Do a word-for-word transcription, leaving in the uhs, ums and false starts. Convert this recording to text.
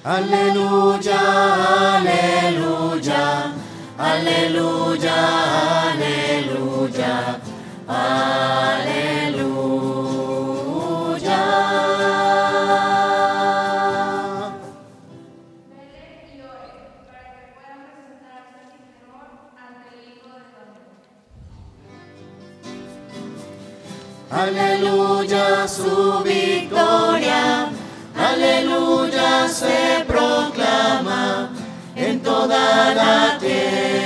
Aleluya, aleluya, aleluya, aleluya, aleluya. Aleluya, su victoria, aleluya, se proclama en toda la tierra.